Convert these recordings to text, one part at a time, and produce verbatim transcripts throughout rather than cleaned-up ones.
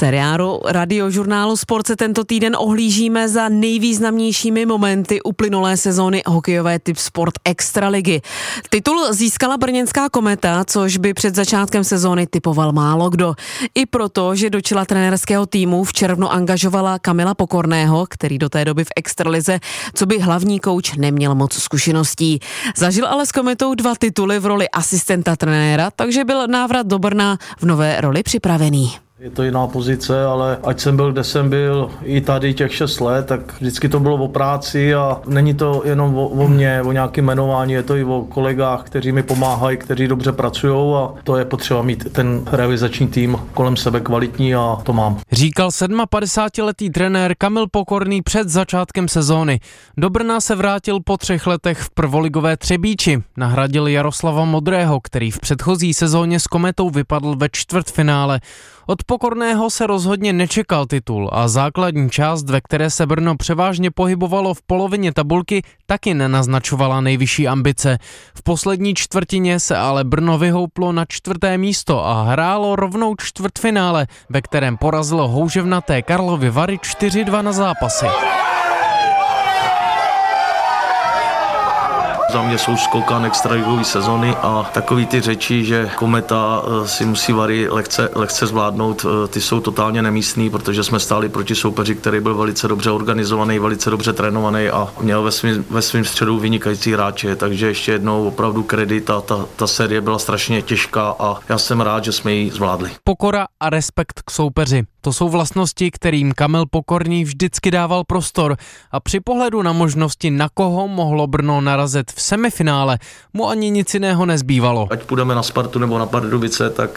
seriálu Radiožurnálu Sport se tento týden ohlížíme za nejvýznamnějšími momenty uplynulé sezóny hokejové Tip Sport Extraligy. Titul získala brněnská Kometa, což by před začátkem sezóny typoval málo kdo. I proto, že do čela trenérského týmu v červnu angažovala Kamila Pokorného, který do té doby v extralize co by hlavní kouč neměl moc zkušeností. Zažil ale s Kometou dva tituly v roli asistenta trenéra, takže byl návrat do Brna v nové roli připravený. Je to jiná pozice, ale ať jsem byl, kde jsem byl, i tady těch šest let, tak vždycky to bylo o práci a není to jenom o, o mně, o nějakém jmenování, je to i o kolegách, kteří mi pomáhají, kteří dobře pracují a to je potřeba mít ten realizační tým kolem sebe kvalitní a to mám. Říkal sedmapadesátiletý trenér Kamil Pokorný před začátkem sezóny. Do Brna se vrátil po třech letech v prvoligové Třebíči. Nahradil Jaroslava Modrého, který v předchozí sezóně s Kometou vypadl ve čtvrtfinále. Od Pokorného se rozhodně nečekal titul a základní část, ve které se Brno převážně pohybovalo v polovině tabulky, taky nenaznačovala nejvyšší ambice. V poslední čtvrtině se ale Brno vyhouplo na čtvrté místo a hrálo rovnou čtvrtfinále, ve kterém porazilo houževnaté Karlovy Vary čtyři dva na zápasy. Za mě jsou skokan extraligový sezony a takový ty řeči, že Kometa si musí Vary lehce, lehce zvládnout, ty jsou totálně nemístný, protože jsme stáli proti soupeři, který byl velice dobře organizovaný, velice dobře trénovaný a měl ve svým, ve svým středu vynikající hráče, takže ještě jednou opravdu kredit a ta, ta série byla strašně těžká a já jsem rád, že jsme ji zvládli. Pokora a respekt k soupeři. To jsou vlastnosti, kterým Kamil Pokorný vždycky dával prostor a při pohledu na možnosti, na koho mohlo Brno narazit v semifinále, mu ani nic jiného nezbývalo. Ať půjdeme na Spartu nebo na Pardubice, tak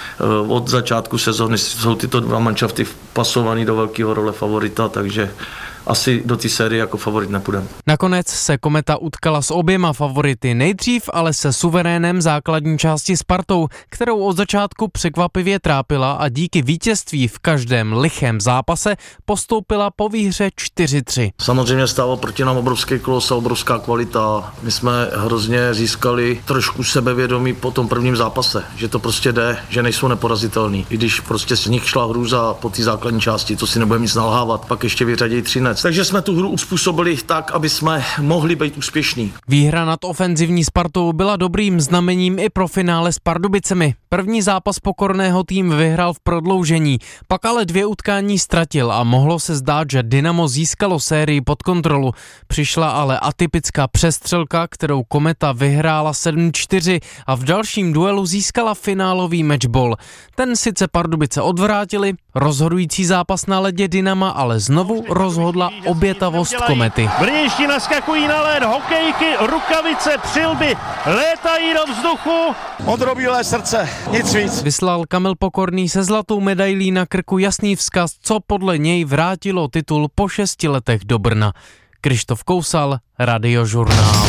od začátku sezóny jsou tyto dva manšafty pasovaný do velkého role favorita, takže asi do té série jako favorit nepůjdeme. Nakonec se Kometa utkala s oběma favority, nejdřív ale se suverénem základní části Spartou, kterou od začátku překvapivě trápila a díky vítězství v každém lichém zápase postoupila po výhře čtyři tři. Samozřejmě stával proti nám obrovský klos a obrovská kvalita. My jsme hrozně získali trošku sebevědomí po tom prvním zápase, že to prostě jde, že nejsou neporazitelný. I když prostě z nich šla hrůza po té základní části, to si nebudeme nic nalhávat, pak ještě vyřadí třinec. Takže jsme tu hru uspůsobili tak, aby jsme mohli být úspěšní. Výhra nad ofenzivní Spartou byla dobrým znamením i pro finále s Pardubicemi. První zápas Pokorného tým vyhrál v prodloužení, pak ale dvě utkání ztratil a mohlo se zdát, že Dynamo získalo sérii pod kontrolu. Přišla ale atypická přestřelka, kterou Kometa vyhrála sedm čtyři a v dalším duelu získala finálový matchball. Ten sice Pardubice odvrátili, rozhodující zápas na ledě Dynama ale znovu rozhodla obětavost Komety. Brněnští naskakují na led, hokejky, rukavice, přilby, létají do vzduchu. Modrobílé srdce, nic víc. Vyslal Kamil Pokorný se zlatou medailí na krku jasný vzkaz, co podle něj vrátilo titul po šesti letech do Brna. Krištof Kousal, Radiožurnál.